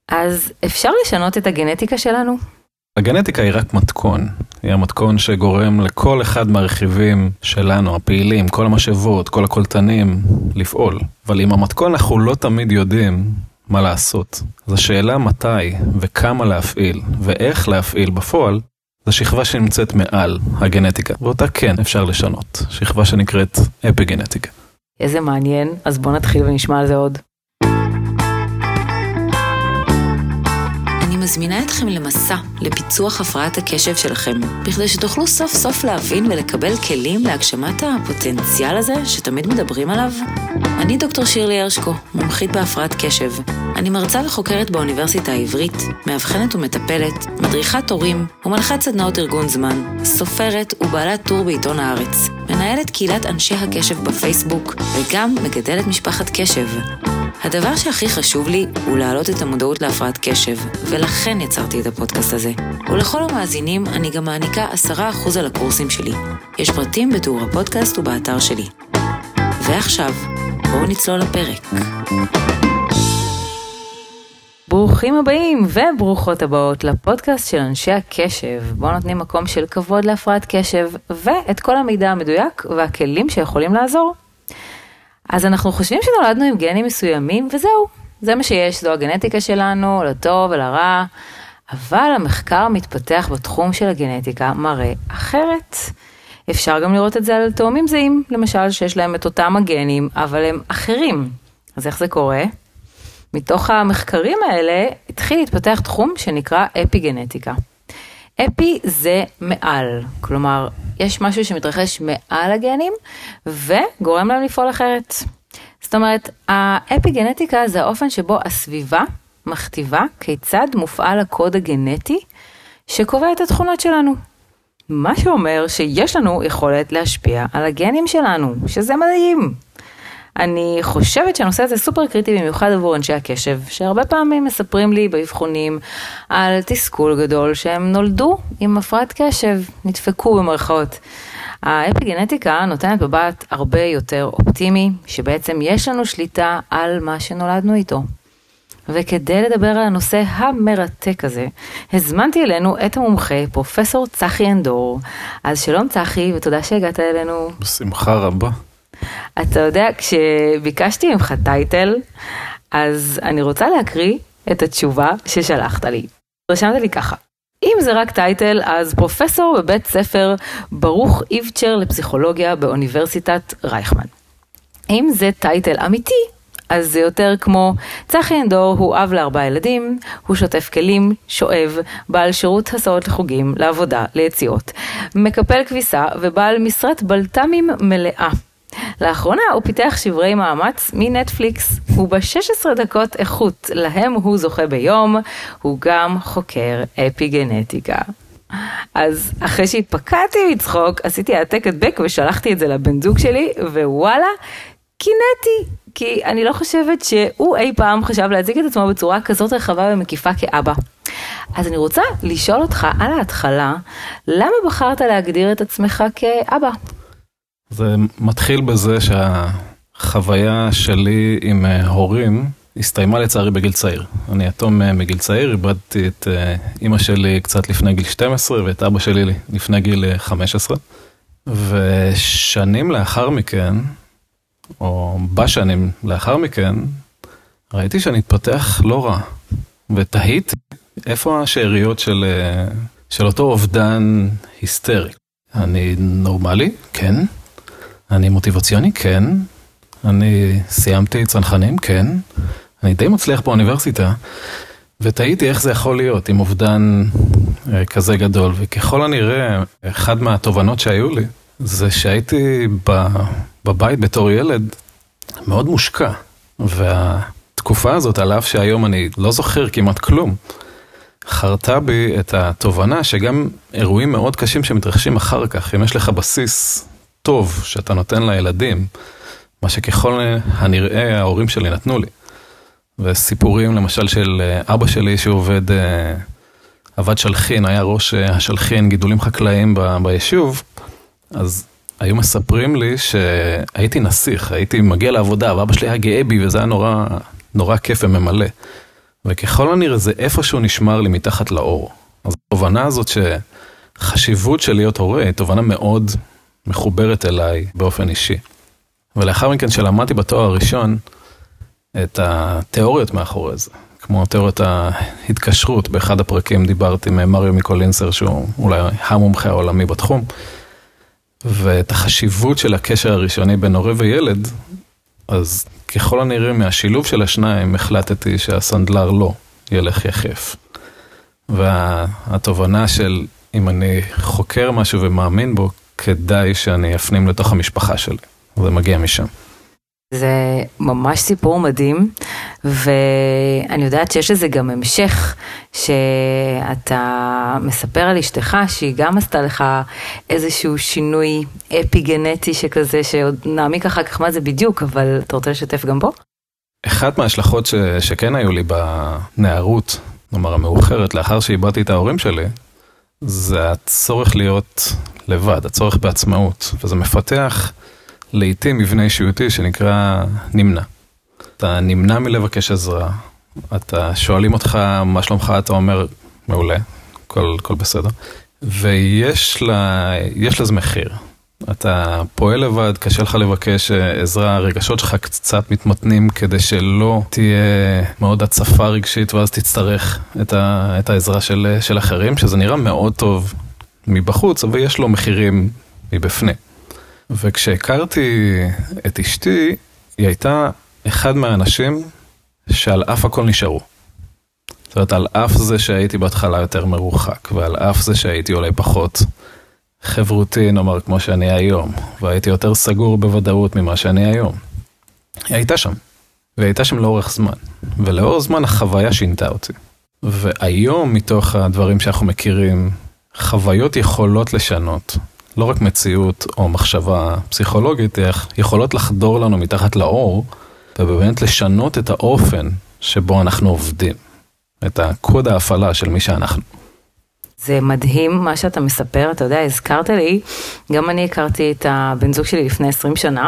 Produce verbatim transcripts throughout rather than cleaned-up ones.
אז אפשר לשנות את הגנטיקה שלנו? הגנטיקה היא רק מתכון. היא המתכון שגורם לכל אחד מהרכיבים שלנו, הפעילים, כל המשאבות, כל הקולטנים, לפעול. אבל עם המתכון אנחנו לא תמיד יודעים מה לעשות. אז השאלה מתי וכמה להפעיל ואיך להפעיל בפועל, זו שכבה שנמצאת מעל הגנטיקה. ואותה כן אפשר לשנות. שכבה שנקראת אפיגנטיקה. איזה מעניין, אז בוא נתחיל ונשמע על זה עוד. אני מזמינה אתכם למסע, לפיצוח הפרעת הקשב שלכם, בכדי שתוכלו סוף סוף להבין ולקבל כלים להגשמת הפוטנציאל הזה שתמיד מדברים עליו. אני דוקטור שירלי הרשקו, מומחית בהפרעת קשב. אני מרצה וחוקרת באוניברסיטה העברית, מאבחנת ומטפלת, מדריכת הורים ומנחת סדנאות ארגון זמן, סופרת ובעלת טור בעיתון הארץ, מנהלת קהילת אנשי הקשב בפייסבוק וגם מגדלת משפחת קשב. הדבר שהכי חשוב לי הוא להעלות את המודעות להפרעת קשב, ולכן יצרתי את הפודקאסט הזה. ולכל המאזינים אני גם מעניקה עשרה אחוז על הקורסים שלי. יש פרטים בתיאור הפודקאסט ובאתר שלי. ועכשיו, בואו נצלול לפרק. ברוכים הבאים וברוכות הבאות לפודקאסט של אנשי הקשב. בואו נותנים מקום של כבוד להפרעת קשב, ואת כל המידע המדויק והכלים שיכולים לעזור. אז אנחנו חושבים שנולדנו עם גנים מסוימים, וזהו. זה מה שיש, זו הגנטיקה שלנו, לטוב ולרע. אבל המחקר מתפתח בתחום של הגנטיקה מראה אחרת. אפשר גם לראות את זה על תאומים זהים, למשל שיש להם את אותם הגנים, אבל הם אחרים. אז איך זה קורה? מתוך המחקרים האלה התחיל להתפתח תחום שנקרא אפיגנטיקה. אפי זה מעל, כלומר, יש משהו שמתרחש מעל הגנים, וגורם להם לפעול אחרת. זאת אומרת, האפיגנטיקה זה האופן שבו הסביבה מכתיבה כיצד מופעל הקוד הגנטי, שקובע את התכונות שלנו. מה שאומר שיש לנו יכולת להשפיע על הגנים שלנו, שזה מדהים. אני חושבת שהנושא הזה סופר קריטי במיוחד עבור אנשי הקשב, שהרבה פעמים מספרים לי באבחונים על תסכול גדול שהם נולדו עם הפרעת קשב, נדפקו במרכאות. האפיגנטיקה נותנת מבט הרבה יותר אופטימי, שבעצם יש לנו שליטה על מה שנולדנו איתו. וכדי לדבר על הנושא המרתק הזה, הזמנתי אלינו את המומחה, פרופסור צחי אנדור. אז שלום צחי, ותודה שהגעת אלינו. בשמחה רבה. אתה יודע, כשביקשתי ממך טייטל, אז אני רוצה להקריא את התשובה ששלחת לי. רשמת לי ככה. אם זה רק טייטל, אז פרופסור בבית ספר ברוך איבצ'ר לפסיכולוגיה באוניברסיטת רייכמן. אם זה טייטל אמיתי, אז זה יותר כמו צחי אנדור הוא אב לארבעה ילדים, הוא שוטף כלים, שואב, בעל שירות הסעות לחוגים, לעבודה, ליציאות, מקפל כביסה ובעל משרת בלת"מים מלאה. לאחרונה הוא פיתח שברי מאמץ מנטפליקס, וב-שש עשרה דקות איכות להם הוא זוכה ביום, הוא גם חוקר אפיגנטיקה. אז אחרי שהתפקעתי מצחוק, עשיתי העתק הדבק ושלחתי את זה לבן זוג שלי, ווואלה, קינאתי, כי אני לא חושבת שהוא אי פעם חשב להציג את עצמו בצורה כזאת רחבה ומקיפה כאבא. אז אני רוצה לשאול אותך על ההתחלה, למה בחרת להגדיר את עצמך כאבא? זה מתחיל בזה שהחוויה שלי עם הורים הסתיימה לצערי בגיל צעיר. אני יתום מגיל צעיר, איבדתי את אמא שלי קצת לפני גיל שתים עשרה ואת אבא שלי לפני גיל חמש עשרה. ושנים לאחר מכן, או בשנים לאחר מכן, ראיתי שאני התפתח לא רע. ותהיתי איפה השאריות של, של אותו אובדן היסטרי. אני נורמלי? כן. אני מוטיבציוני? כן. אני סיימתי צנחנים? כן. אני די מצליח באוניברסיטה, ותהיתי איך זה יכול להיות עם אובדן כזה גדול. וככל הנראה, אחד מהתובנות שהיו לי, זה שהייתי בבית בתור ילד מאוד מושקע. והתקופה הזאת, על אף שהיום אני לא זוכר כמעט כלום, חרתה בי את התובנה שגם אירועים מאוד קשים שמתרחשים אחר כך, אם יש לך בסיס טוב שאתה נותן לילדים, מה שככל הנראה ההורים שלי נתנו לי. וסיפורים למשל של אבא שלי שעובד, עבד שלחין, היה ראש השלחין, גידולים חקלאיים ב, ביישוב, אז היו מספרים לי שהייתי נסיך, הייתי מגיע לעבודה, ואבא שלי היה גאה בי, וזה היה נורא, נורא כיף וממלא. וככל הנראה זה איפשהו נשמר לי מתחת לאור. אז התובנה הזאת שחשיבות של להיות הורה היא תובנה מאוד מחוברת אליי באופן אישי. ולאחר מכן שלמדתי בתואר הראשון את התיאוריות מאחורי זה. כמו תיאוריית ההתקשרות, באחד הפרקים דיברתי עם מריו מיקולינסר, שהוא אולי המומחה העולמי בתחום, ואת החשיבות של הקשר הראשוני בין הורה וילד, אז ככל הנראה מהשילוב של השניים, החלטתי שהסנדלר לא ילך יחף. והתובנה של אם אני חוקר משהו ומאמין בו, כדאי שאני אפנים לתוך המשפחה שלי. זה מגיע משם. זה ממש סיפור מדהים, ואני יודעת שיש לזה גם המשך, שאתה מספר על אשתך, שהיא גם עשתה לך איזשהו שינוי אפי-גנטי שכזה, שעוד נעמיק אחר כך מה זה בדיוק, אבל אתה רוצה לשתף גם פה? אחת מההשלכות ש... שכן היו לי בנערות, כלומר המאוחרת, לאחר שאיבדתי את ההורים שלי, זה הצורך להיות לבד, הצורך בעצמאות, וזה מפתח לעתים מבנה אישיותי שנקרא נמנע. אתה נמנע מלבקש עזרה, אתה שואלים אותך מה שלומך, אתה אומר מעולה, כל, כל בסדר, ויש לה, יש לזה מחיר. אתה פועל לבד, קשה לך לבקש עזרה, הרגשות שלך קצת מתמתנים כדי שלא תהיה מאוד הצפה רגשית, ואז תצטרך את, ה, את העזרה של, של אחרים, שזה נראה מאוד טוב מבחוץ, אבל יש לו מחירים מבפנים. וכשהכרתי את אשתי, היא הייתה אחד מהאנשים שעל אף הכל נשארו. זאת אומרת, על אף זה שהייתי בהתחלה יותר מרוחק, ועל אף זה שהייתי אולי פחות חברותי, נאמר, כמו שאני היום, והייתי יותר סגור בוודאות ממה שאני היום. היא הייתה שם, והיא הייתה שם לאורך זמן, ולאורך זמן החוויה שינתה אותי. והיום, מתוך הדברים שאנחנו מכירים, חוויות יכולות לשנות, לא רק מציאות או מחשבה פסיכולוגית, יכולות לחדור לנו מתחת לאור, ובאמת לשנות את האופן שבו אנחנו עובדים, את הקוד ההפעלה של מי שאנחנו. זה מדהים מה שאתה מספר, אתה יודע, הזכרת לי, גם אני הכרתי את הבן זוג שלי לפני עשרים שנה,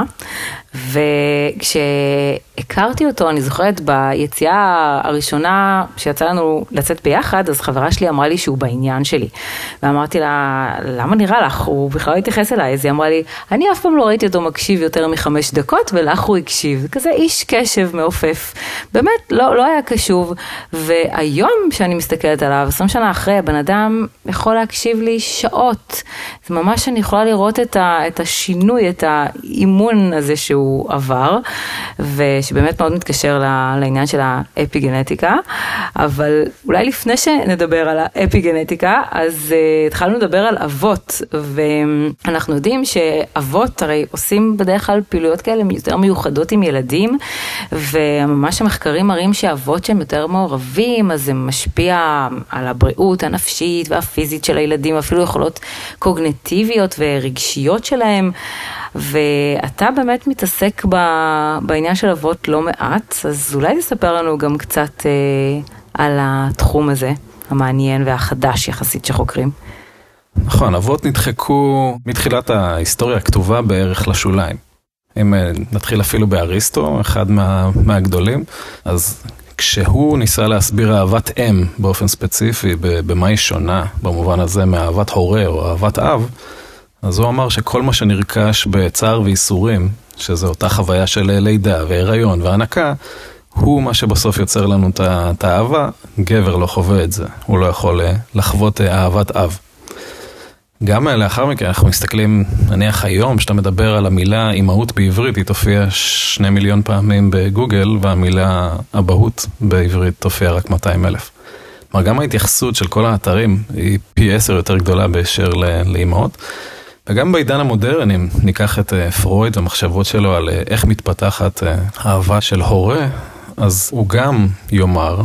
וכשהכרתי אותו, אני זוכרת ביציאה הראשונה שיצא לנו לצאת ביחד, אז חברה שלי אמרה לי שהוא בעניין שלי, ואמרתי לה, למה נראה לך? הוא בכלל לא התייחס אליי, אז היא אמרה לי, אני אף פעם לא ראיתי אותו מקשיב יותר מחמש דקות, ולך הוא הקשיב, כזה איש קשב מעופף, באמת לא, לא היה קשוב, והיום שאני מסתכלת עליו, עשרים שנה אחרי, הבן אדם יכול להקשיב לי שעות, זה ממש אני יכולה לראות את, ה, את השינוי, את האימון הזה שהוא עבר, ושבאמת מאוד מתקשר לעניין של האפיגנטיקה, אבל אולי לפני שנדבר על האפיגנטיקה, אז uh, התחלנו לדבר על אבות, ואנחנו יודעים שאבות הרי עושים בדרך כלל פעילויות כאלה יותר מיוחדות עם ילדים, וממש המחקרים מראים שאבות שהם יותר מעורבים, אז זה משפיע על הבריאות הנפשית והפיזית של הילדים, אפילו יכולות קוגניטיביות ורגשיות שלהם, ואתה באמת מתעסק בעניין של אבות לא מעט, אז אולי תספר לנו גם קצת אה, על התחום הזה, המעניין והחדש יחסית שחוקרים. נכון, אבות נדחקו מתחילת ההיסטוריה הכתובה בערך לשוליים. אם נתחיל אפילו באריסטו, אחד מה, מהגדולים, אז כשהוא ניסה להסביר אהבת אם באופן ספציפי, במה היא שונה, במובן הזה מאהבת הורה או אהבת אב, אז הוא אמר שכל מה שנרכש בצער ואיסורים, שזה אותה חוויה של לידה והיריון והנקה, הוא מה שבסוף יוצר לנו את האהבה. גבר לא חווה את זה, הוא לא יכול לחוות אהבת אב. גם לאחר מכן אנחנו מסתכלים, נניח היום שאתה מדבר על המילה אימהות בעברית, היא תופיע שני מיליון פעמים בגוגל, והמילה אבהות בעברית תופיע רק מאתיים אלף. כלומר, גם ההתייחסות של כל האתרים היא פי עשר יותר גדולה באשר לאימהות. וגם בעידן המודרני, אם ניקח את פרויד והמחשבות שלו על איך מתפתחת אהבה של הורה, אז הוא גם יאמר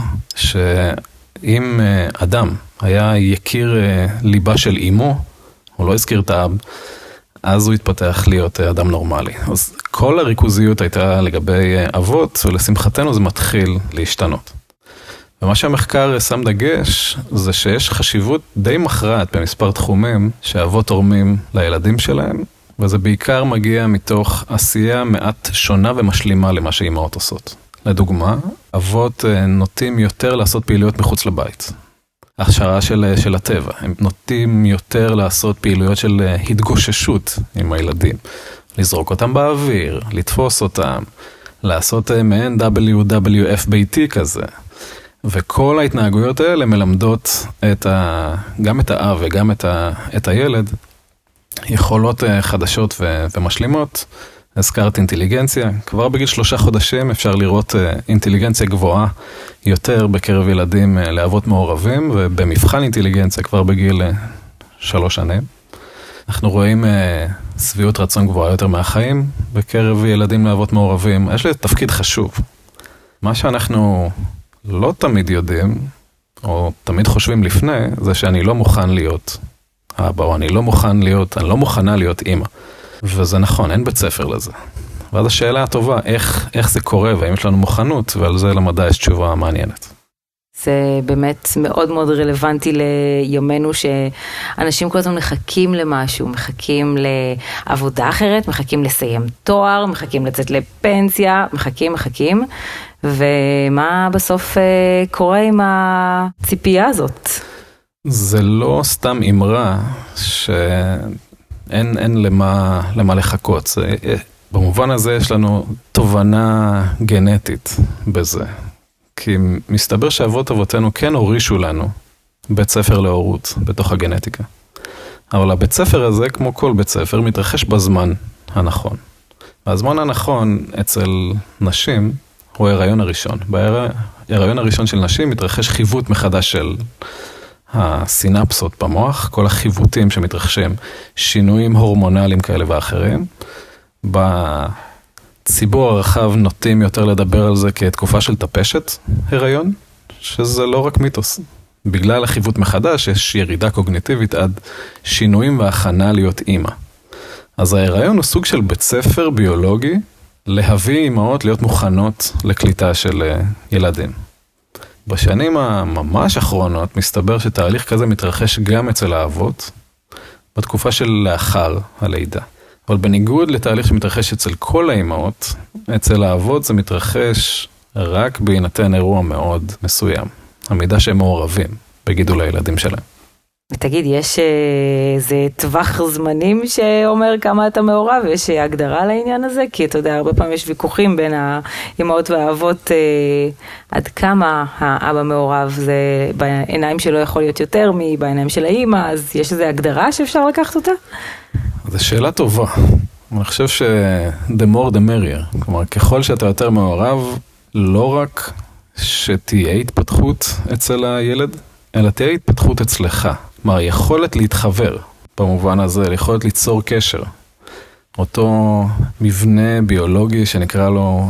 שאם אדם היה יכיר ליבה של אימו, הוא לא הזכיר את האב, אז הוא התפתח להיות אדם נורמלי. אז כל הריכוזיות הייתה לגבי אבות, ולשמחתנו זה מתחיל להשתנות. ומה שהמחקר שם דגש, זה שיש חשיבות די מכרעת במספר תחומים שאבות תורמים לילדים שלהם, וזה בעיקר מגיע מתוך עשייה מעט שונה ומשלימה למה שאימהות עושות. לדוגמה, אבות נוטים יותר לעשות פעילויות מחוץ לבית. הכשרה של, של הטבע. הם נוטים יותר לעשות פעילויות של התגוששות עם הילדים. לזרוק אותם באוויר, לתפוס אותם, לעשות מעין דאבליו דאבליו אף ביתי כזה. וכל ההתנהגויות האלה מלמדות את ה, גם את האב וגם את, ה, את הילד יכולות חדשות ו, ומשלימות. הזכרת אינטליגנציה, כבר בגיל שלושה חודשים אפשר לראות אינטליגנציה גבוהה יותר בקרב ילדים לאבות מעורבים, ובמבחן אינטליגנציה כבר בגיל שלוש שנים. אנחנו רואים סביעות רצון גבוהה יותר מהחיים בקרב ילדים לאבות מעורבים. יש לי תפקיד חשוב. מה שאנחנו לא תמיד יודעים, או תמיד חושבים לפני, זה שאני לא מוכן להיות אבא, או אני לא מוכן להיות, אני לא מוכנה להיות אמא. וזה נכון, אין בית ספר לזה. ואז השאלה הטובה, איך, איך זה קורה, והאם יש לנו מוכנות, ועל זה למדע יש תשובה מעניינת. זה באמת מאוד מאוד רלוונטי ליומנו, שאנשים כל הזמן מחכים למשהו, מחכים לעבודה אחרת, מחכים לסיים תואר, מחכים לצאת לפנסיה, מחכים, מחכים, ומה בסוף קורה עם הציפייה הזאת? זה לא סתם אמרה שאין אין למה, למה לחכות. זה, במובן הזה יש לנו תובנה גנטית בזה. כי מסתבר שאבות אבותינו כן הורישו לנו בית ספר להורות בתוך הגנטיקה. אבל הבית ספר הזה, כמו כל בית ספר, מתרחש בזמן הנכון. והזמן הנכון אצל נשים הוא ההיריון הראשון. בהיריון הראשון של נשים מתרחש חיווט מחדש של הסינפסות במוח, כל החיווטים שמתרחשים, שינויים הורמונליים כאלה ואחרים. בציבור הרחב נוטים יותר לדבר על זה כתקופה של טפשת הריון, שזה לא רק מיתוס. בגלל החיווט מחדש יש ירידה קוגניטיבית עד שינויים והכנה להיות אימא. אז ההיריון הוא סוג של בית ספר ביולוגי להביא אימהות להיות מוכנות לקליטה של ילדים. בשנים הממש האחרונות מסתבר שתהליך כזה מתרחש גם אצל האבות, בתקופה של לאחר הלידה. אבל בניגוד לתהליך שמתרחש אצל כל האימהות, אצל האבות זה מתרחש רק בהינתן אירוע מאוד מסוים. המידע שהם מעורבים בגידול הילדים שלהם. ותגיד, יש איזה טווח זמנים שאומר כמה אתה מעורב? יש הגדרה לעניין הזה? כי אתה יודע, הרבה פעמים יש ויכוחים בין האימהות והאבות עד כמה האבא מעורב. זה בעיניים שלו יכול להיות יותר מבעיניים של האימא, אז יש איזו הגדרה שאפשר לקחת אותה? זו שאלה טובה. אני חושב ש- the more the merrier. כלומר, ככל שאתה יותר מעורב, לא רק שתהיה התפתחות אצל הילד, אלא תהיה התפתחות אצלך. כלומר, יכולת להתחבר, במובן הזה, יכולת ליצור קשר. אותו מבנה ביולוגי שנקרא לו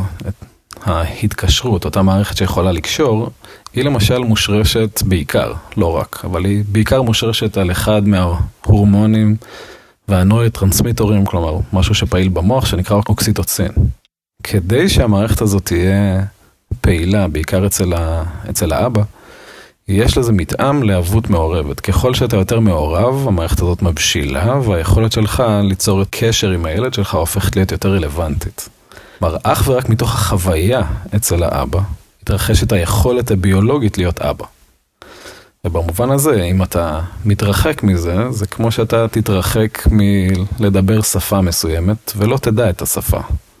ההתקשרות, אותה מערכת שיכולה לקשור, היא למשל מושרשת בעיקר, לא רק, אבל היא בעיקר מושרשת על אחד מההורמונים והנוירוטרנסמיטורים, כלומר, משהו שפעיל במוח שנקרא אוקסיטוצין. כדי שהמערכת הזאת תהיה פעילה, בעיקר אצל, ה... אצל האבא, יש לזה מתאם לאבות מעורבת. ככל שאתה יותר מעורב, המערכת הזאת מבשילה, והיכולת שלך ליצור קשר עם הילד שלך הופכת להיות יותר רלוונטית. כלומר, אך ורק מתוך החוויה אצל האבא, התרחשת היכולת הביולוגית להיות אבא. ובמובן הזה, אם אתה מתרחק מזה, זה כמו שאתה תתרחק מלדבר שפה מסוימת, ולא תדע את השפה.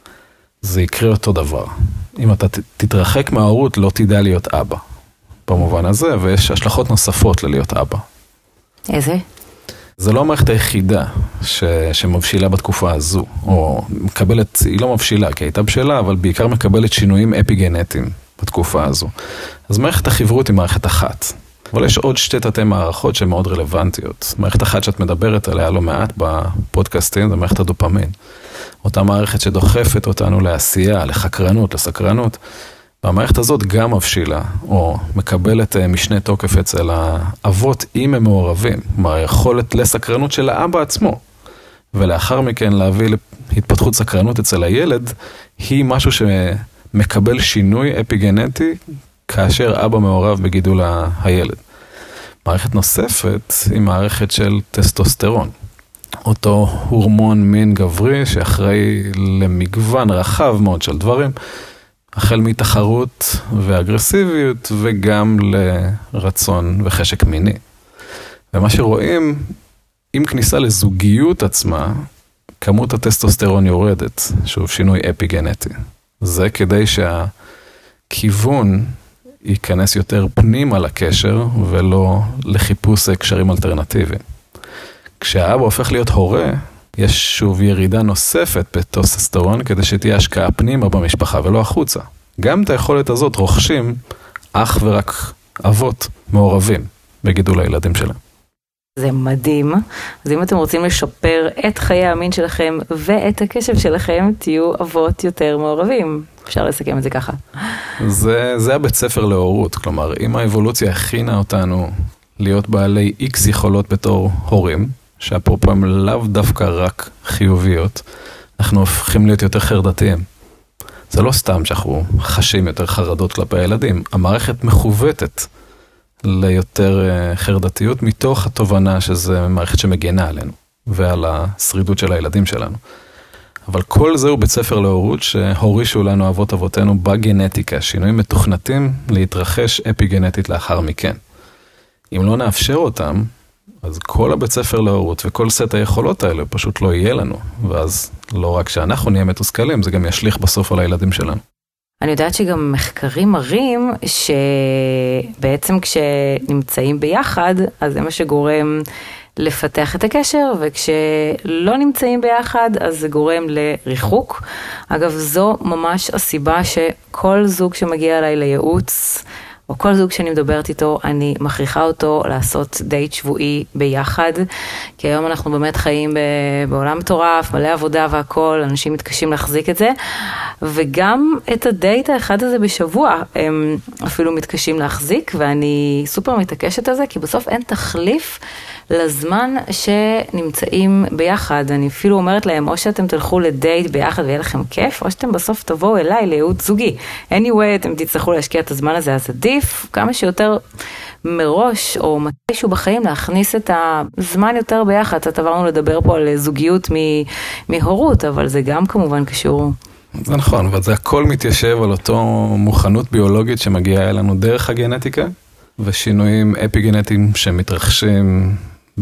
זה יקרה אותו דבר. אם אתה תתרחק מההורות, לא תדע להיות אבא. במובן הזה, ויש השלכות נוספות ללהיות אבא. איזה? זה לא המערכת היחידה ש... שמבשילה בתקופה הזו, או מקבלת, היא לא מבשילה, כי הייתה בשלה, אבל בעיקר מקבלת שינויים אפיגנטיים בתקופה הזו. אז מערכת החברות היא מערכת אחת. אבל יש עוד שתי תתי מערכות שהן מאוד רלוונטיות. מערכת אחת שאת מדברת עליה לא מעט בפודקאסטים, זה מערכת הדופמין. אותה מערכת שדוחפת אותנו לעשייה, לחקרנות, לסקרנות. והמערכת הזאת גם מבשילה, או מקבלת משנה תוקף אצל האבות אם הם מעורבים. כלומר, היכולת לסקרנות של האבא עצמו. ולאחר מכן להביא להתפתחות סקרנות אצל הילד, היא משהו שמקבל שינוי אפיגנטי, כאשר אבא מעורב בגידול הילד. מערכת נוספת היא מערכת של טסטוסטרון. אותו הורמון מין גברי שאחראי למגוון רחב מאוד של דברים, החל מתחרות ואגרסיביות וגם לרצון וחשק מיני. ומה שרואים, עם כניסה לזוגיות עצמה, כמות הטסטוסטרון יורדת, שוב שינוי אפיגנטי. זה כדי שהכיוון ייכנס יותר פנימה לקשר ולא לחיפוש קשרים אלטרנטיביים. כשהאבא הופך להיות הורה, יש שוב ירידה נוספת בטסטוסטרון כדי שתהיה השקעה פנימה במשפחה ולא החוצה. גם את היכולת הזאת רוכשים אך ורק אבות מעורבים בגידול הילדים שלהם. זה מדהים. אז אם אתם רוצים לשפר את חיי המין שלכם ואת הקשב שלכם, תהיו אבות יותר מעורבים. אפשר לסכם את זה ככה. זה, זה הבית ספר להורות. כלומר, אם האבולוציה הכינה אותנו להיות בעלי איקס יכולות בתור הורים, שאפרופו הם לאו דווקא רק חיוביות, אנחנו הופכים להיות יותר חרדתיים. זה לא סתם שאנחנו חשים יותר חרדות כלפי הילדים. המערכת מכוותת ליותר חרדתיות מתוך התובנה שזה מערכת שמגנה עלינו ועל השרידות של הילדים שלנו. אבל כל זה הוא בית ספר להורות שהורישו לנו אבות אבותינו בגנטיקה, שינויים מתוכנתים להתרחש אפיגנטית לאחר מכן. אם לא נאפשר אותם, אז כל הבית ספר להורות וכל סט היכולות האלה פשוט לא יהיה לנו, ואז לא רק שאנחנו נהיה מתוסכלים, זה גם ישליך בסוף על הילדים שלנו. אני יודעת שגם מחקרים מראים שבעצם כשנמצאים ביחד, אז זה מה שגורם לפתח את הקשר, וכשלא נמצאים ביחד, אז זה גורם לריחוק. אגב, זו ממש הסיבה שכל זוג שמגיע אליי לייעוץ, או כל זוג שאני מדברת איתו, אני מכריחה אותו לעשות דייט שבועי ביחד, כי היום אנחנו באמת חיים בעולם מטורף, מלא עבודה והכל, אנשים מתקשים להחזיק את זה, וגם את הדייט האחד הזה בשבוע, הם אפילו מתקשים להחזיק, ואני סופר מתעקשת על זה, כי בסוף אין תחליף לזמן שנמצאים ביחד. אני אפילו אומרת להם, או שאתם תלכו לדייט ביחד ויהיה לכם כיף, או שאתם בסוף תבואו אליי לייעוץ זוגי. anyway, אתם תצטרכו להשקיע את הזמן הזה, אז עדיף כמה שיותר מראש, או מתישהו בחיים, להכניס את הזמן יותר ביחד. קצת עברנו לדבר פה על זוגיות מהורות, אבל זה גם כמובן קשור. זה נכון, אבל זה הכל מתיישב על אותו מוכנות ביולוגית שמגיעה אלינו דרך הגנטיקה, ושינויים אפיגנטיים שמתרחשים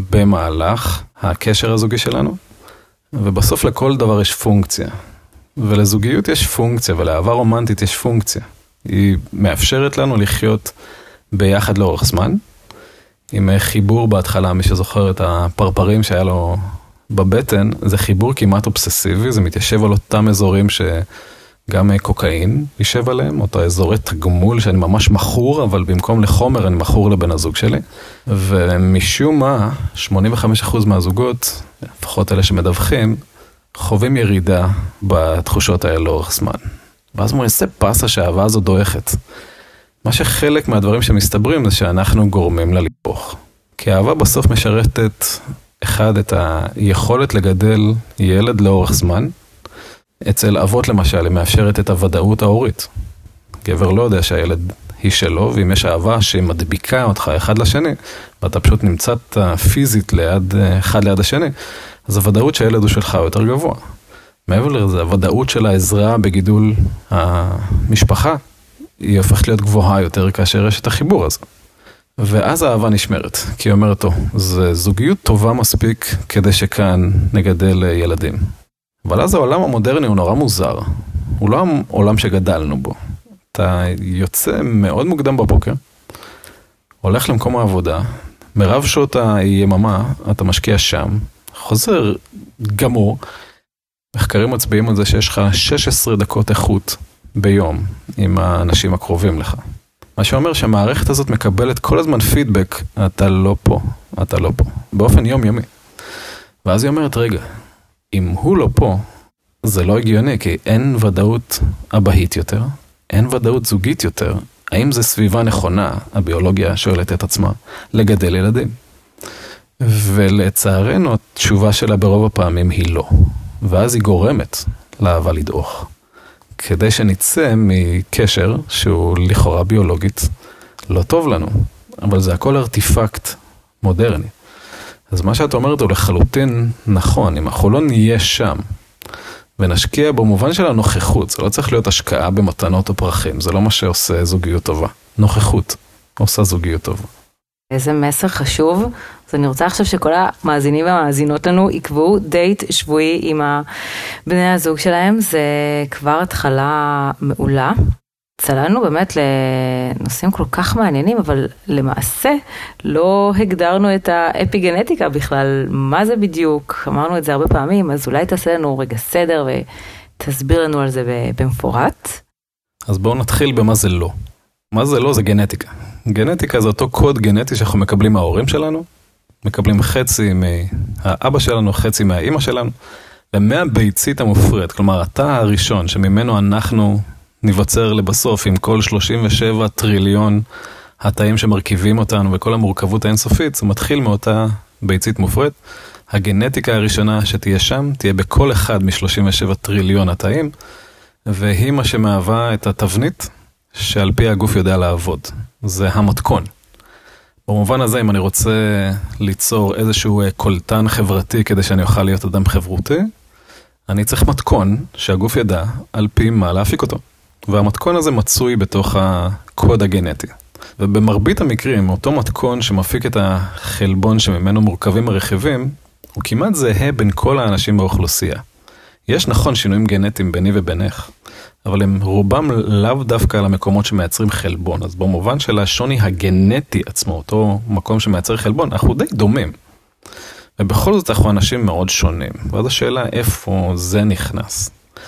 במהלך הקשר הזוגי שלנו, ובסוף לכל דבר יש פונקציה. ולזוגיות יש פונקציה, ולאהבה רומנטית יש פונקציה. היא מאפשרת לנו לחיות ביחד לאורך זמן, עם חיבור בהתחלה, מי שזוכר את הפרפרים שהיה לו בבטן, זה חיבור כמעט אובססיבי, זה מתיישב על אותם אזורים שגם קוקאין יישב עליהם, אותו אזורי תגמול שאני ממש מכור, אבל במקום לחומר אני מכור לבן הזוג שלי, ומשום מה, שמונים וחמישה אחוז מהזוגות, לפחות אלה שמדווחים, חווים ירידה בתחושות האלה לאורך זמן. ואז הוא יעשה פסה שהאהבה הזו דועכת. מה שחלק מהדברים שמסתברים זה שאנחנו גורמים לה להיפוך. כי האהבה בסוף משרתת אחד את היכולת לגדל ילד לאורך זמן. אצל אבות למשל היא מאפשרת את הוודאות ההורית. גבר לא יודע שהילד היא שלו, ואם יש אהבה שמדביקה אותך אחד לשני, ואתה פשוט נמצאת פיזית ליד, אחד ליד השני, אז הוודאות שהילד הוא שלך יותר גבוה. מעבר לזה, הוודאות של העזרה בגידול המשפחה, היא הופכת להיות גבוהה יותר כאשר יש את החיבור הזה. ואז האהבה נשמרת, כי היא אומרת, טוב, זו זוגיות טובה מספיק כדי שכאן נגדל ילדים. אבל אז העולם המודרני הוא נורא מוזר. הוא לא העולם שגדלנו בו. אתה יוצא מאוד מוקדם בבוקר, הולך למקום העבודה, מרב שעות היממה, אתה משקיע שם, חוזר גמור. מחקרים מצביעים על זה שיש לך שש עשרה דקות איכות ביום עם האנשים הקרובים לך. מה שאומר שהמערכת הזאת מקבלת כל הזמן פידבק, אתה לא פה, אתה לא פה, באופן יומיומי. ואז היא אומרת, רגע, אם הוא לא פה, זה לא הגיוני, כי אין ודאות אבהית יותר, אין ודאות זוגית יותר. האם זה סביבה נכונה, הביולוגיה שואלת את עצמה, לגדל ילדים? ולצערנו, התשובה שלה ברוב הפעמים היא לא. ואז היא גורמת לאהבה לדעוך. כדי שנצא מקשר שהוא לכאורה ביולוגית לא טוב לנו, אבל זה הכל ארטיפקט מודרני. אז מה שאת אומרת הוא לחלוטין נכון, אם אנחנו לא נהיה שם, ונשקיע במובן של הנוכחות. זה לא צריך להיות השקעה במתנות או פרחים, זה לא מה שעושה זוגיות טובה. נוכחות עושה זוגיות טובה. איזה מסר חשוב. אז אני רוצה עכשיו שכל המאזינים והמאזינות לנו יקבעו דייט שבועי עם בני הזוג שלהם. זה כבר התחלה מעולה. צללנו באמת לנושאים כל כך מעניינים, אבל למעשה לא הגדרנו את האפיגנטיקה בכלל. מה זה בדיוק? אמרנו את זה הרבה פעמים, אז אולי תעשה לנו רגע סדר ותסביר לנו על זה במפורט. אז בואו נתחיל במה זה לא. מה זה לא? זה גנטיקה. גנטיקה זה אותו קוד גנטי שאנחנו מקבלים מההורים שלנו, מקבלים חצי מהאבא שלנו, חצי מהאמא שלנו, ומהביצית המופרית, כלומר, התא הראשון שממנו אנחנו ניווצר לבסוף עם כל שלושים ושבעה טריליון התאים שמרכיבים אותנו וכל המורכבות האינסופית, זה מתחיל מאותה ביצית מופרית. הגנטיקה הראשונה שתהיה שם, תהיה בכל אחד מ-שלושים ושבעה טריליון התאים, והיא מה שמהווה את התבנית שעל פי הגוף יודע לעבוד. זה המתכון. במובן הזה, אם אני רוצה ליצור איזשהו קולטן חברתי כדי שאני אוכל להיות אדם חברותי, אני צריך מתכון שהגוף ידע על פי מה להפיק אותו. והמתכון הזה מצוי בתוך הקוד הגנטי. ובמרבית המקרים, אותו מתכון שמפיק את החלבון שממנו מורכבים הרכיבים, הוא כמעט זהה בין כל האנשים באוכלוסייה. יש נכון שינויים גנטיים ביני ובינך, אבל הם רובם לאו דווקא על המקומות שמייצרים חלבון. אז במובן של השוני הגנטי עצמו, אותו מקום שמייצר חלבון, אנחנו די דומים. ובכל זאת אנחנו אנשים מאוד שונים. ואז השאלה איפה זה נכנס.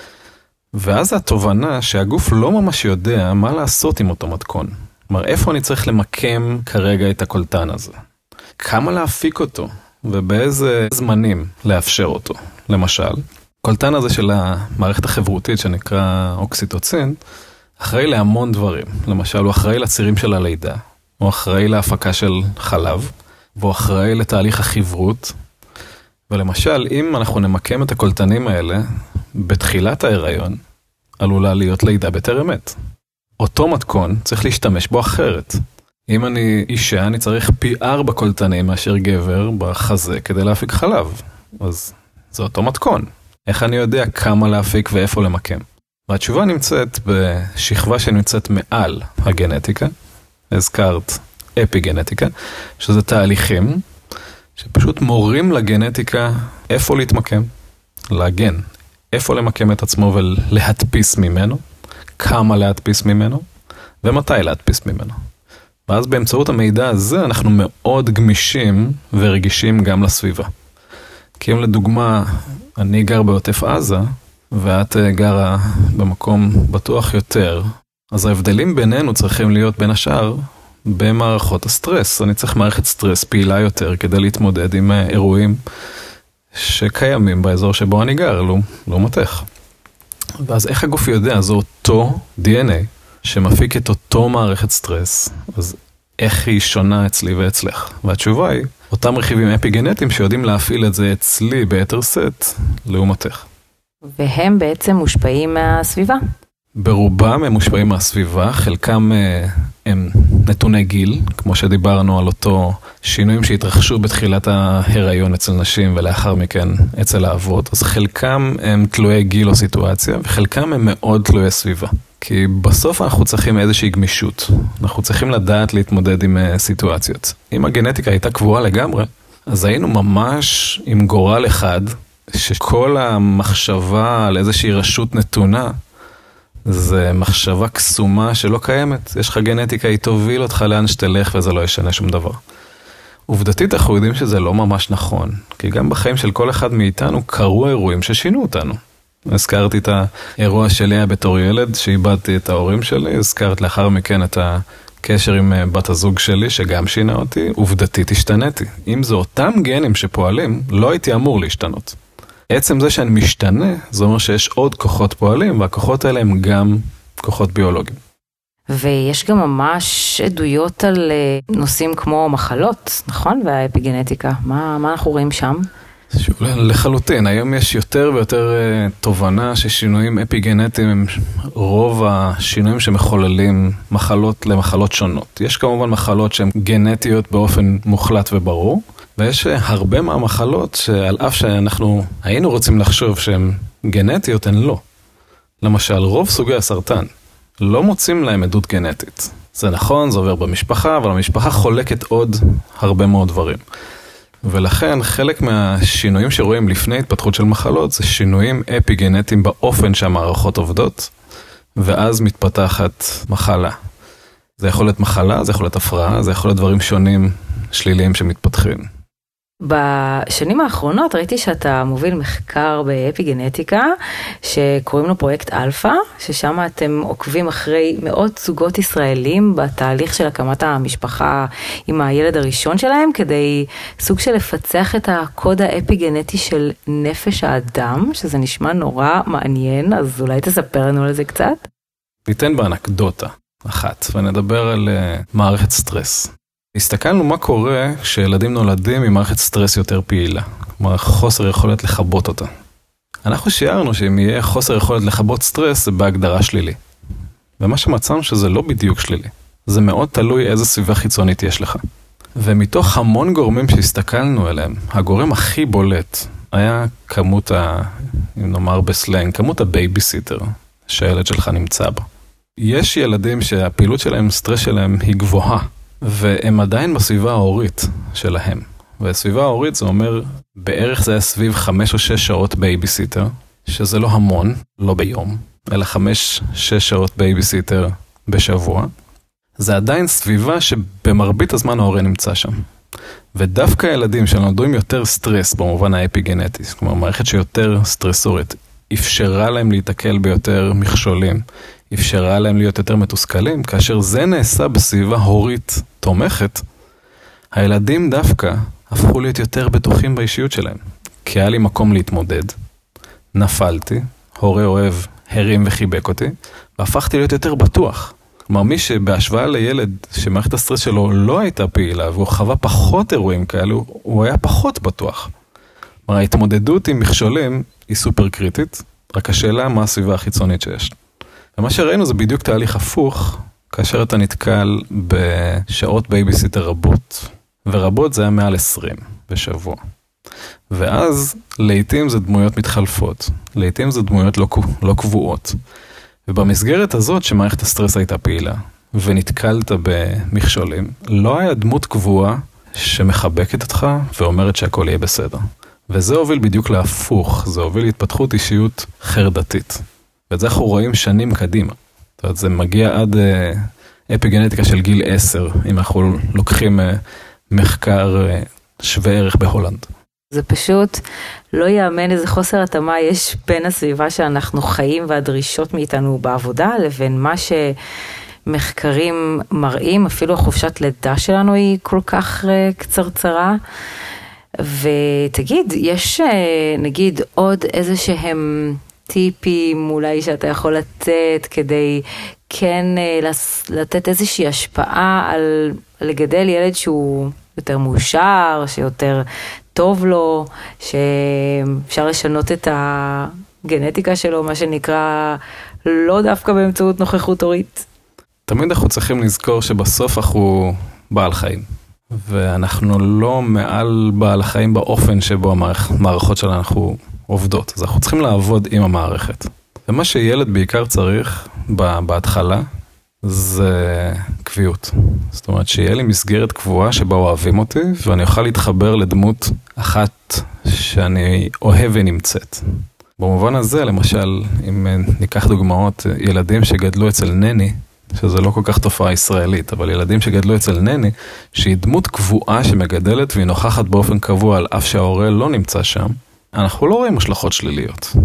ואז התובנה שהגוף לא ממש יודע מה לעשות עם אותו מתכון. כלומר, איפה אני צריך למקם כרגע את הקולטן הזה? כמה להפיק אותו? ובאיזה זמנים לאפשר אותו? למשל, הקולטן הזה של המערכת החברותית שנקרא אוקסיטוצין, אחראי להמון דברים. למשל, הוא אחראי לצירים של הלידה, הוא אחראי להפקה של חלב, והוא אחראי לתהליך החברות. ולמשל, אם אנחנו נמקם את הקולטנים האלה, בתחילת ההיריון, עלולה להיות לידה בטרם עת. אותו מתכון צריך להשתמש בו אחרת. אם אני אישה, אני צריך פי ארבע קולטנים מאשר גבר בחזה כדי להפיק חלב. אז זה אותו מתכון. איך אני יודע כמה להפיק ואיפה למקם? והתשובה נמצאת בשכבה שנמצאת מעל הגנטיקה. הזכרת אפיגנטיקה, שזה תהליכים שפשוט מורים לגנטיקה איפה להתמקם, להגן, איפה למקם את עצמו ולהדפיס ממנו, כמה להדפיס ממנו, ומתי להדפיס ממנו. ואז באמצעות המידע הזה אנחנו מאוד גמישים ורגישים גם לסביבה. כי אם לדוגמה, אני גר בעוטף עזה, ואת גרה במקום בטוח יותר, אז ההבדלים בינינו צריכים להיות בין השאר במערכות הסטרס. אני צריך מערכת סטרס פעילה יותר כדי להתמודד עם אירועים שקיימים באזור שבו אני גר, לא, לא מתח. ואז איך הגוף יודע? זה אותו די אן איי שמפיק את אותו מערכת סטרס, אז איך היא שונה אצלי ואצלך? והתשובה היא, אותם רכיבים אפיגנטיים שיודעים להפעיל את זה אצלי ביתר סט, לעומתך. והם בעצם מושפעים מהסביבה. ברובם הם מושפעים מהסביבה, חלקם הם נתוני גיל, כמו שדיברנו על אותו שינויים שהתרחשו בתחילת ההיריון אצל נשים ולאחר מכן אצל האבות, אז חלקם הם תלויי גיל או סיטואציה, וחלקם הם מאוד תלויי סביבה. כי בסוף אנחנו צריכים איזושהי גמישות, אנחנו צריכים לדעת להתמודד עם סיטואציות. אם הגנטיקה הייתה קבועה לגמרי, אז היינו ממש עם גורל אחד, שכל המחשבה על איזושהי רשות נתונה, זה מחשבה קסומה שלא קיימת. יש לך גנטיקה, היא תוביל אותך לאן שתלך וזה לא ישנה שום דבר. עובדתית אנחנו יודעים שזה לא ממש נכון, כי גם בחיים של כל אחד מאיתנו קרו אירועים ששינו אותנו. הזכרתי את האירוע שלי בתור ילד, שאיבדתי את ההורים שלי, הזכרת לאחר מכן את הקשר עם בת הזוג שלי שגם שינה אותי, עובדתית השתניתי. אם זה אותם גנים שפועלים, לא הייתי אמור להשתנות. עצם זה שאני משתנה, זה אומר שיש עוד כוחות פועלים, והכוחות האלה הם גם כוחות ביולוגיים. ויש גם ממש עדויות על נושאים כמו מחלות, נכון? והאפיגנטיקה. מה, מה אנחנו רואים שם? שוב, לחלוטין, היום יש יותר ויותר תובנה ששינויים אפיגנטיים הם רוב השינויים שמחוללים מחלות למחלות שונות. יש כמובן מחלות שהן גנטיות באופן מוחלט וברור, ויש הרבה מהמחלות שעל אף שאנחנו היינו רוצים לחשוב שהן גנטיות הן לא. למשל, רוב סוגי הסרטן לא מוצאים להם עדות גנטית. זה נכון, זה עובר במשפחה, אבל המשפחה חולקת עוד הרבה מאוד דברים. ולכן חלק מהשינויים שרואים לפני התפתחות של מחלות זה שינויים אפיגנטיים באופן שהמערכות עובדות, ואז מתפתחת מחלה. זה יכול להיות מחלה, זה יכול להיות הפרעה, זה יכול להיות דברים שונים, שליליים שמתפתחים. בשנים האחרונות ראיתי שאתה מוביל מחקר באפיגנטיקה, שקוראים לו פרויקט אלפא, ששם אתם עוקבים אחרי מאות זוגות ישראלים בתהליך של הקמת המשפחה עם הילד הראשון שלהם, כדי סוג של לפצח את הקוד האפיגנטי של נפש האדם, שזה נשמע נורא מעניין, אז אולי תספר לנו על זה קצת? ניתן באנקדוטה אחת, ונדבר על uh, מערכת סטרס. הסתכלנו מה קורה כשילדים נולדים עם מערכת סטרס יותר פעילה, כלומר חוסר יכולת לחבות אותה. אנחנו שיערנו שאם יהיה חוסר יכולת לחבות סטרס זה בהגדרה שלילי. ומה שמצאנו שזה לא בדיוק שלילי. זה מאוד תלוי איזה סביבה חיצונית יש לך. ומתוך המון גורמים שהסתכלנו אליהם, הגורם הכי בולט היה כמות ה... אם נאמר בסלנג, כמות הבייביסיטר שהילד שלך נמצא בה. יש ילדים שהפעילות שלהם, סטרס שלהם היא גבוהה. והם עדיין בסביבה ההורית שלהם. והסביבה ההורית זה אומר, בערך זה היה סביב חמש או שש שעות בייביסיטר, שזה לא המון, לא ביום, אלא חמש, שש שעות בייביסיטר בשבוע. זה עדיין סביבה שבמרבית הזמן ההורה נמצא שם. ודווקא ילדים שנולדו עם יותר סטרס במובן האפיגנטי, כלומר מערכת שיותר סטרסורית, אפשרה להם להתקל ביותר מכשולים, אפשרה להם להיות יותר מתוסכלים, כאשר זה נעשה בסביבה הורית תומכת, הילדים דווקא הפכו להיות יותר בטוחים באישיות שלהם. כי היה לי מקום להתמודד, נפלתי, הורה אוהב, הרים וחיבק אותי, והפכתי להיות יותר בטוח. כלומר, מי שבהשוואה לילד שמערכת הסטרס שלו לא הייתה פעילה, והוא חווה פחות אירועים כאלו, הוא היה פחות בטוח. כלומר, ההתמודדות עם מכשולים היא סופר קריטית, רק השאלה מה הסביבה החיצונית שיש. ומה שראינו זה בדיוק תהליך הפוך, כאשר אתה נתקל בשעות בייביסיטר רבות, ורבות זה היה מעל עשרים בשבוע. ואז לעתים זה דמויות מתחלפות, לעתים זה דמויות לא, לא קבועות. ובמסגרת הזאת שמערכת הסטרס הייתה פעילה, ונתקלת במכשולים, לא היה דמות קבועה שמחבקת אותך ואומרת שהכל יהיה בסדר. וזה הוביל בדיוק להפוך, זה הוביל להתפתחות אישיות חרדתית. ואת זה אנחנו רואים שנים קדימה. זאת אומרת, זה מגיע עד אה, אפיגנטיקה של גיל עשר, אם אנחנו לוקחים אה, מחקר אה, שווה ערך בהולנד. זה פשוט לא יאמן איזה חוסר התאמה יש בין הסביבה שאנחנו חיים והדרישות מאיתנו בעבודה, לבין מה שמחקרים מראים, אפילו החופשת לידה שלנו היא כל כך uh, קצרצרה. ותגיד, יש uh, נגיד עוד איזה שהם טיפים אולי שאתה יכול לתת כדי כן uh, לתת איזושהי השפעה על לגדל ילד שהוא יותר מאושר, שיותר טוב לו, שאפשר לשנות את הגנטיקה שלו, מה שנקרא, לא דווקא באמצעות נוכחות הורית. תמיד אנחנו צריכים לזכור שבסוף אנחנו בעל חיים, ואנחנו לא מעל בעל חיים באופן שבו המערכות שלנו אנחנו עובדות, אז אנחנו צריכים לעבוד עם המערכת. ומה שילד בעיקר צריך בהתחלה, זה קביעות. זאת אומרת, שיהיה לי מסגרת קבועה שבה אוהבים אותי, ואני אוכל להתחבר לדמות אחת שאני אוהב ונמצאת. במובן הזה, למשל, אם ניקח דוגמאות, ילדים שגדלו אצל נני, שזה לא כל כך תופעה ישראלית, אבל ילדים שגדלו אצל נני, שהיא דמות קבועה שמגדלת והיא נוכחת באופן קבוע על אף שההורה לא נמצא שם, אנחנו לא רואים השלכות שליליות.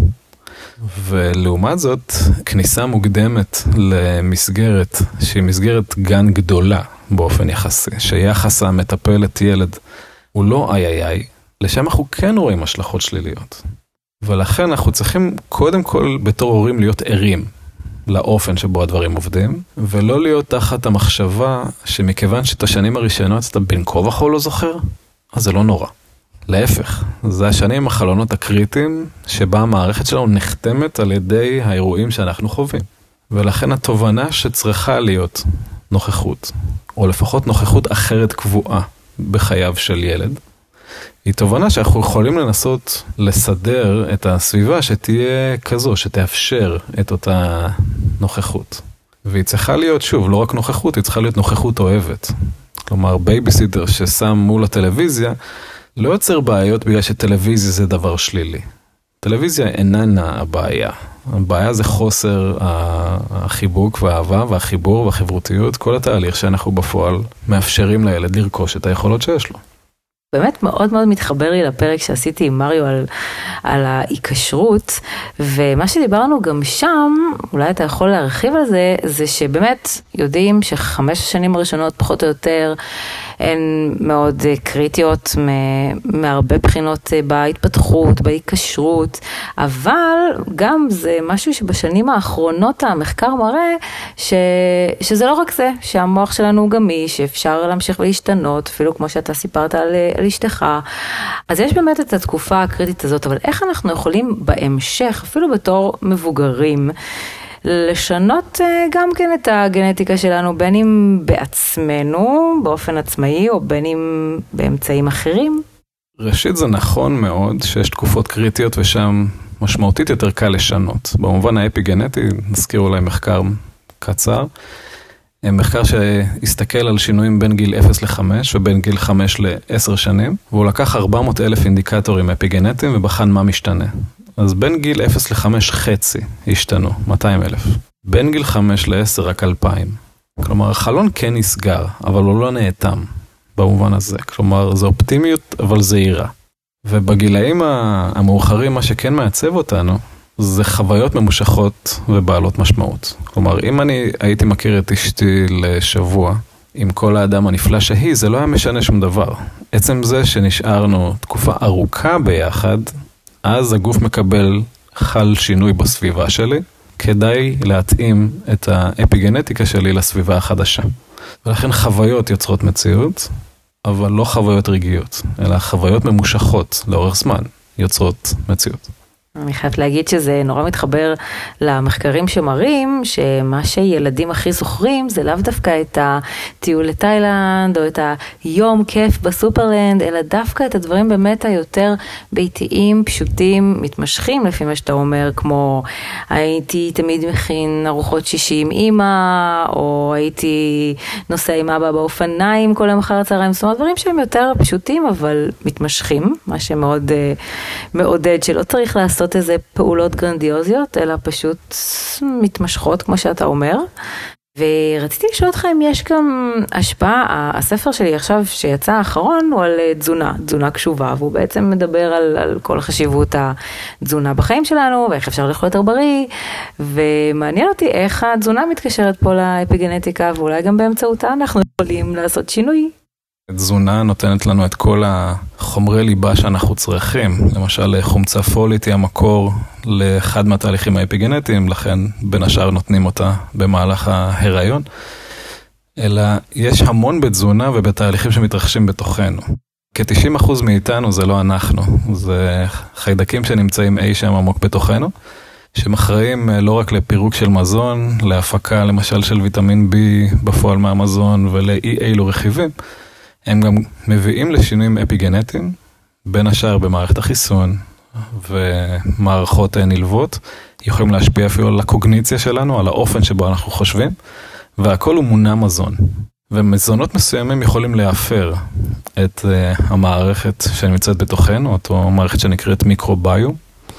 ולעומת זאת, כניסה מוקדמת למסגרת, שהיא מסגרת גן גדולה באופן יחסי, שיחס המטפלת ילד הוא לא איי איי איי, לשם אנחנו כן רואים השלכות שליליות. ולכן אנחנו צריכים קודם כל בתור הורים להיות ערים לאופן שבו הדברים עובדים, ולא להיות תחת המחשבה שמכיוון שאת השנים הראשונות אתה בין כה וכה לא זוכר, אז זה לא נורא. להפך, זה השנים החלונות הקריטיים שבה המערכת שלנו נחתמת על ידי האירועים שאנחנו חווים. ולכן התובנה שצריכה להיות נוכחות, או לפחות נוכחות אחרת קבועה בחייו של ילד, היא תובנה שאנחנו יכולים לנסות לסדר את הסביבה שתהיה כזו, שתאפשר את אותה נוכחות. והיא צריכה להיות, שוב, לא רק נוכחות, היא צריכה להיות נוכחות אוהבת. כלומר, בייביסיטר ששם מול הטלוויזיה, לא יוצר בעיות בגלל שטלוויזיה זה דבר שלילי. טלוויזיה איננה הבעיה. הבעיה זה חוסר החיבוק והאהבה והחיבור והחברותיות, כל התהליך שאנחנו בפועל מאפשרים לילד לרכוש את היכולות שיש לו. באמת מאוד מאוד מתחבר לי לפרק שעשיתי עם מריו על, על ההיקשרות, ומה שדיברנו גם שם, אולי אתה יכול להרחיב על זה, זה שבאמת יודעים שחמש השנים הראשונות פחות או יותר הן מאוד קריטיות מהרבה בחינות בהתפתחות, בהיקשרות, אבל גם זה משהו שבשנים האחרונות המחקר מראה ש, שזה לא רק זה, שהמוח שלנו הוא גמיש, שאפשר להמשיך ולהשתנות, אפילו כמו שאתה סיפרת על, על אשתך. אז יש באמת את התקופה הקריטית הזאת, אבל איך אנחנו יכולים בהמשך, אפילו בתור מבוגרים, לשנות גם כן את הגנטיקה שלנו, בין אם בעצמנו, באופן עצמאי, או בין אם באמצעים אחרים? ראשית זה נכון מאוד שיש תקופות קריטיות ושם משמעותית יותר קל לשנות. במובן האפיגנטי, נזכיר אולי מחקר קצר, מחקר שהסתכל על שינויים בין גיל אפס לחמש ובין גיל חמש לעשר שנים, והוא לקח ארבע מאות אלף אינדיקטורים אפיגנטיים ובחן מה משתנה. אז בין גיל אפס לחמש חצי השתנו, מאתיים אלף. בין גיל חמש לעשר רק אלפיים. כלומר, החלון כן נסגר, אבל הוא לא נאטם במובן הזה. כלומר, זו אופטימיות, אבל זהירה. ובגילאים המאוחרים, מה שכן מעצב אותנו, זה חוויות ממושכות ובעלות משמעות. כלומר, אם אני הייתי מכיר את אשתי לשבוע, עם כל האדם הנפלא שהיא, זה לא היה משנה שום דבר. עצם זה שנשארנו תקופה ארוכה ביחד, אז הגוף מקבל חל שינוי בסביבה שלי, כדי להתאים את האפיגנטיקה שלי לסביבה החדשה. ולכן חוויות יוצרות מציאות, אבל לא חוויות רגעיות, אלא חוויות ממושכות לאורך זמן יוצרות מציאות. אני חייבת להגיד שזה נורא מתחבר למחקרים שמראים שמה שילדים הכי זוכרים זה לאו דווקא את הטיול לתאילנד או את היום כיף בסופרלנד, אלא דווקא את הדברים באמת היותר ביתיים, פשוטים, מתמשכים לפי מה שאתה אומר, כמו הייתי תמיד מכין ארוחות שישי עם אמא, או הייתי נוסע עם אבא באופניים כל יום אחר הצהריים, זאת אומרת דברים שהם יותר פשוטים אבל מתמשכים, מה שמאוד מעודד שלא צריך לעשות איזה פעולות גרנדיוזיות, אלא פשוט מתמשכות, כמו שאתה אומר. ורציתי לשאול אותך אם יש גם השפעה, הספר שלי עכשיו שיצא האחרון הוא על תזונה, תזונה קשובה, והוא בעצם מדבר על, על כל חשיבות התזונה בחיים שלנו, ואיך אפשר לאכול יותר בריא, ומעניין אותי איך התזונה מתקשרת פה לאפיגנטיקה, ואולי גם באמצעותה אנחנו יכולים לעשות שינוי. תזונה נותנת לנו את כל החומרי ליבה שאנחנו צריכים, למשל חומצה פולית היא המקור לאחד מהתהליכים האפיגנטיים, לכן בין השאר נותנים אותה במהלך ההיריון, אלא יש המון בתזונה ובתהליכים שמתרחשים בתוכנו. כ-תשעים אחוז מאיתנו זה לא אנחנו, זה חיידקים שנמצאים אי שם עמוק בתוכנו, שמחראים לא רק לפירוק של מזון, להפקה למשל של ויטמין בי בפועל מהמזון ולאי אילו רכיבים, הם גם מביאים לשינויים אפיגנטיים, בין השאר במערכת החיסון ומערכות נלוות, יכולים להשפיע אפילו על הקוגניציה שלנו, על האופן שבו אנחנו חושבים, והכל הוא מונע מזון. ומזונות מסוימים יכולים להפר את uh, המערכת שנמצאת בתוכנו, אותו מערכת שנקראת מיקרוביום,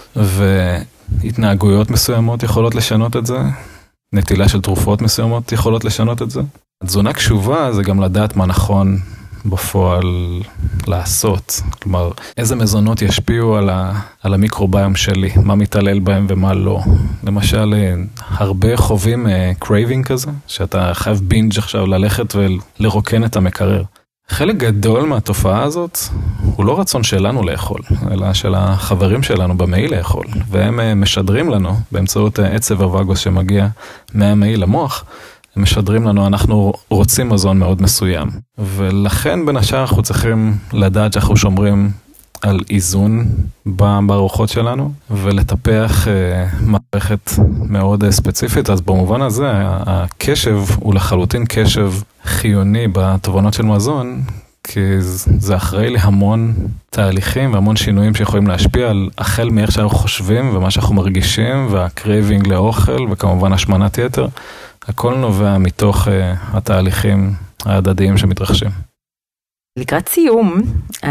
והתנהגויות מסוימות יכולות לשנות את זה, נטילה של תרופות מסוימות יכולות לשנות את זה. תזונה קשובה זה גם לדעת מה נכון בפועל לעשות, כלומר איזה מזונות ישפיעו על, ה, על המיקרוביום שלי, מה מתעלל בהם ומה לא. למשל הרבה חווים קרייבינג כזה, שאתה חייב בינג' עכשיו ללכת ולרוקן את המקרר. חלק גדול מהתופעה הזאת הוא לא רצון שלנו לאכול, אלא של החברים שלנו במעי לאכול, והם משדרים לנו באמצעות עצב הווגוס שמגיע מהמעי למוח, הם משדרים לנו, אנחנו רוצים מזון מאוד מסוים. ולכן בין השאר אנחנו צריכים לדעת שאנחנו שומרים על איזון בארוחות שלנו, ולטפח מערכת מאוד ספציפית. אז במובן הזה, הקשב הוא לחלוטין קשב חיוני בתובנות של מזון, כי זה אחראי להמון תהליכים והמון שינויים שיכולים להשפיע על החל מאיך שאנחנו חושבים ומה שאנחנו מרגישים והקרייבינג לאוכל וכמובן השמנת יתר. הכל נובע מתוך uh, התהליכים ההדדיים שמתרחשים. לקראת סיום,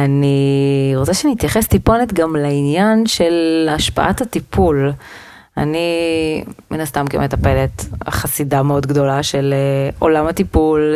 אני רוצה שנתייחס טיפונת גם לעניין של השפעת הטיפול. אני מן הסתם כמטפלת חסידה מאוד גדולה של עולם הטיפול,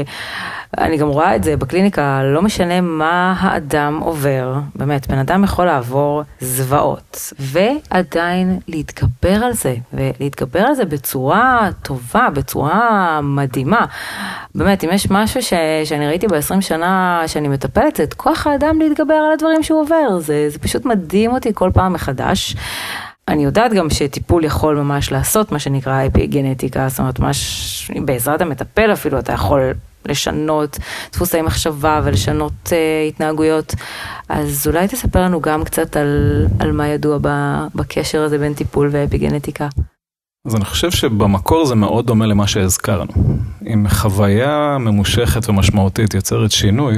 שאני גם רואה את זה בקליניקה, לא משנה מה האדם עובר, באמת, בן אדם יכול לעבור זוועות, ועדיין להתגבר על זה, ולהתגבר על זה בצורה טובה, בצורה מדהימה. באמת, אם יש משהו ש, שאני ראיתי ב-עשרים שנה שאני מטפלת, זה את כוח האדם להתגבר על הדברים שהוא עובר, זה, זה פשוט מדהים אותי כל פעם מחדש. אני יודעת גם שטיפול יכול ממש לעשות מה שנקרא אפיגנטיקה, זאת אומרת, ממש בעזרת המטפל אפילו אתה יכול לשנות דפוסי מחשבה ולשנות uh, התנהגויות. אז אולי תספר לנו גם קצת על, על מה ידוע בקשר הזה בין טיפול ואפיגנטיקה. אז אני חושב שבמקור זה מאוד דומה למה שהזכרנו. אם חוויה ממושכת ומשמעותית יוצרת שינוי,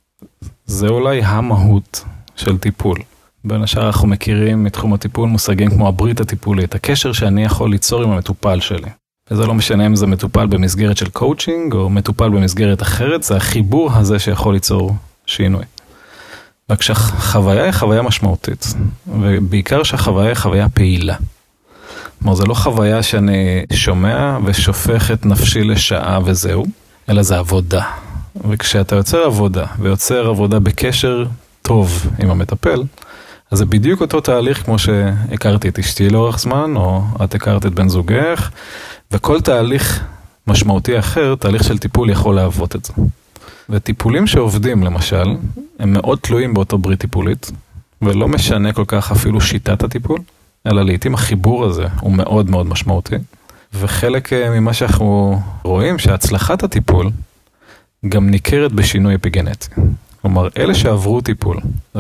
זה אולי המהות של טיפול. בין השאר אנחנו מכירים מתחום הטיפול מושגים כמו הברית הטיפולית, הקשר שאני יכול ליצור עם המטופל שלי. וזה לא משנה אם זה מטופל במסגרת של קואוצ'ינג או מטופל במסגרת אחרת, זה החיבור הזה שיכול ליצור שינוי. וכשהחוויה היא חוויה משמעותית, ובעיקר שהחוויה היא חוויה פעילה. כלומר, זה לא חוויה שאני שומע ושופך את נפשי לשעה וזהו, אלא זה עבודה. וכשאתה יוצר עבודה, ויוצר עבודה בקשר טוב עם המטפל, אז זה בדיוק אותו תהליך כמו שהכרתי את אשתי לאורך זמן, או את הכרת את בן זוגך, וכל תהליך משמעותי אחר, תהליך של טיפול יכול להוות את זה. וטיפולים שעובדים למשל, הם מאוד תלויים באותו ברית טיפולית, ולא משנה כל כך אפילו שיטת הטיפול, אלא לעתים החיבור הזה הוא מאוד מאוד משמעותי. וחלק ממה שאנחנו רואים שהצלחת הטיפול גם ניכרת בשינוי אפיגנטי. כלומר, אלה שעברו טיפול,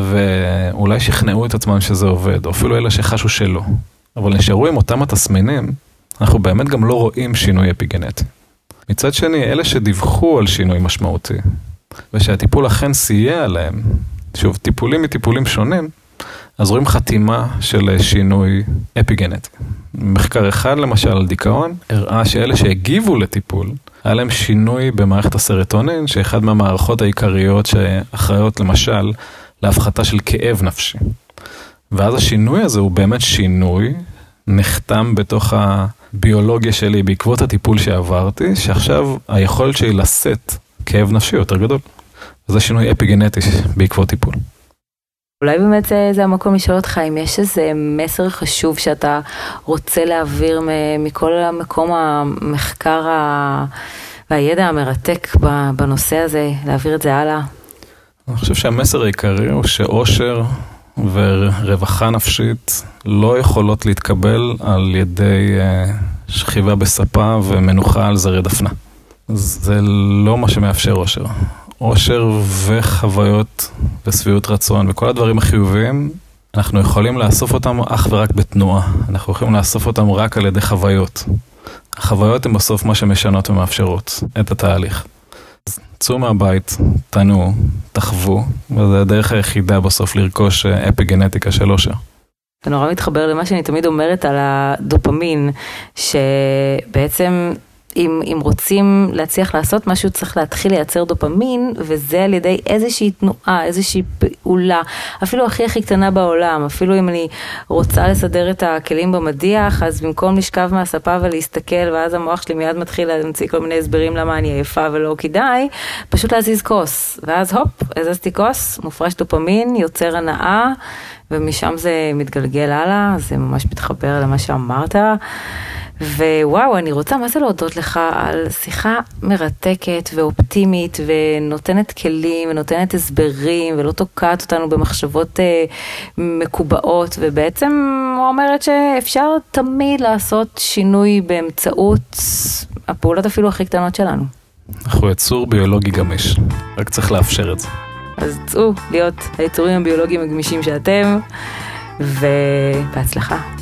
ואולי שכנעו את עצמם שזה עובד, או אפילו אלה שחשו שלא, אבל נשארו עם אותם התסמינים, אנחנו באמת גם לא רואים שינוי אפיגנטי. מצד שני, אלה שדיווחו על שינוי משמעותי, ושהטיפול אכן סייע להם, שוב, טיפולים מטיפולים שונים, אז רואים חתימה של שינוי אפיגנטי. מחקר אחד, למשל, על דיכאון, הראה שאלה שהגיבו לטיפול, היה להם שינוי במערכת הסרטונין, שאחד מהמערכות העיקריות שאחראיות למשל להפחתה של כאב נפשי. ואז השינוי הזה הוא באמת שינוי, נחתם בתוך הביולוגיה שלי בעקבות הטיפול שעברתי, שעכשיו היכולת שלי לשאת כאב נפשי יותר גדול. וזה שינוי אפיגנטי בעקבות טיפול. אולי באמת זה, זה המקום לשאול אותך, אם יש איזה מסר חשוב שאתה רוצה להעביר מכל המקום המחקר והידע המרתק בנושא הזה, להעביר את זה הלאה? אני חושב שהמסר העיקרי הוא שאושר ורווחה נפשית לא יכולות להתקבל על ידי שכיבה בספה ומנוחה על זרי דפנה. זה לא מה שמאפשר אושר. אושר וחוויות ושביעות רצון וכל הדברים החיוביים, אנחנו יכולים לאסוף אותם אך ורק בתנועה. אנחנו יכולים לאסוף אותם רק על ידי חוויות. החוויות הן בסוף מה שמשנות ומאפשרות את התהליך. אז צאו מהבית, תנו, תחוו, וזה הדרך היחידה בסוף לרכוש אפיגנטיקה של אושר. זה נורא מתחבר למה שאני תמיד אומרת על הדופמין, שבעצם אם, אם רוצים להצליח לעשות משהו, צריך להתחיל לייצר דופמין, וזה על ידי איזושהי תנועה, איזושהי פעולה, אפילו הכי הכי קטנה בעולם, אפילו אם אני רוצה לסדר את הכלים במדיח, אז במקום לשכב מהספה ולהסתכל, ואז המוח שלי מיד מתחיל להמציא כל מיני הסברים למה אני עייפה ולא כדאי, פשוט להזיז כוס, ואז הופ, הזזתי כוס, מופרש דופמין, יוצר הנאה, ומשם זה מתגלגל הלאה, זה ממש מתחבר למה שאמרת, ווואו, אני רוצה מה זה להודות לך על שיחה מרתקת ואופטימית ונותנת כלים ונותנת הסברים ולא תוקעת אותנו במחשבות אה, מקובעות, ובעצם אומרת שאפשר תמיד לעשות שינוי באמצעות הפעולות אפילו הכי קטנות שלנו. אנחנו יצור ביולוגי גמיש, רק צריך לאפשר את זה. אז צאו להיות היצורים הביולוגיים הגמישים שאתם, ובהצלחה.